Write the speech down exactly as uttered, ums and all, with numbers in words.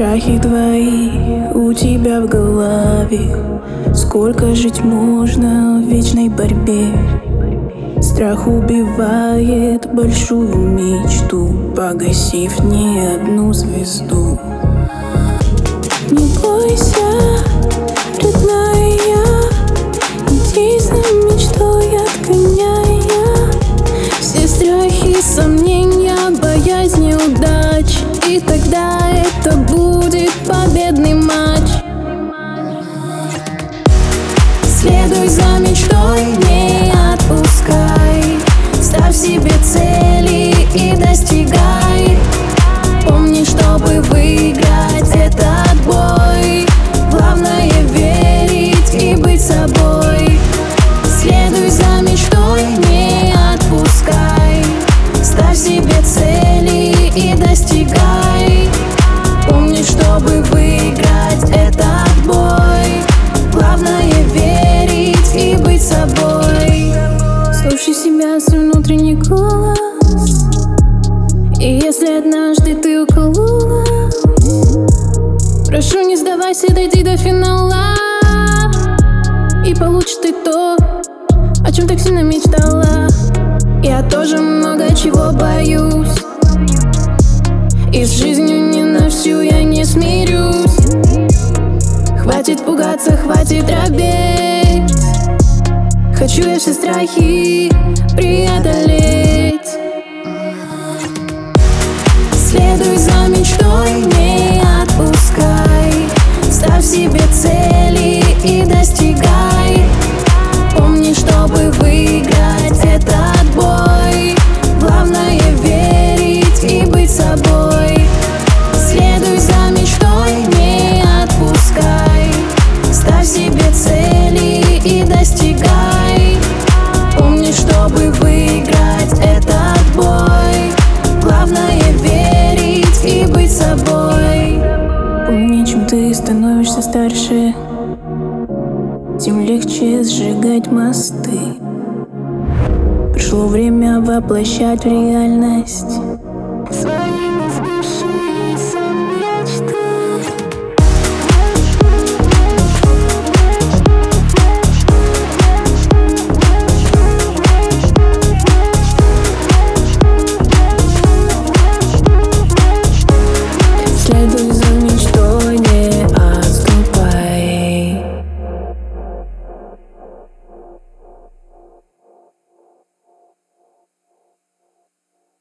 Страхи твои у тебя в голове. Сколько жить можно в вечной борьбе? Страх убивает большую мечту, погасив не одну звезду. Не бойся, родная, иди за мечтой, отгоняя все страхи, сомнения, боязнь неудач. И тогда это будет победный матч. Следуй за мечтой, не отпускай. Ставь себе цели и достигай. Помни, чтобы выиграть этот бой, главное верить и быть собой. Следуй за мечтой, не отпускай. Ставь себе цели и достигай. Помни, чтобы выиграть этот бой, главное верить и быть собой. Слушай себя, свой внутренний голос. И если однажды ты укололась, прошу, не сдавайся, дойди до финала. И получишь ты то, о чем так сильно мечтала. Я тоже много чего боюсь, и с жизнью не на всю я не смирюсь. Хватит пугаться, хватит робеть. Хочу я все страхи преодолеть. Следуй за мечтой, не отпускай. Ставь себе цели и достигай. Помни, чтобы выиграть этот бой, главное верить и быть собой. Следуй за мечтой, не отпускай. Ставь себе цели и достигай. Помни, чтобы выиграть этот бой, главное верить и быть собой. Помни, чем ты становишься старше, тем легче сжигать мосты. Пришло время воплощать в реальность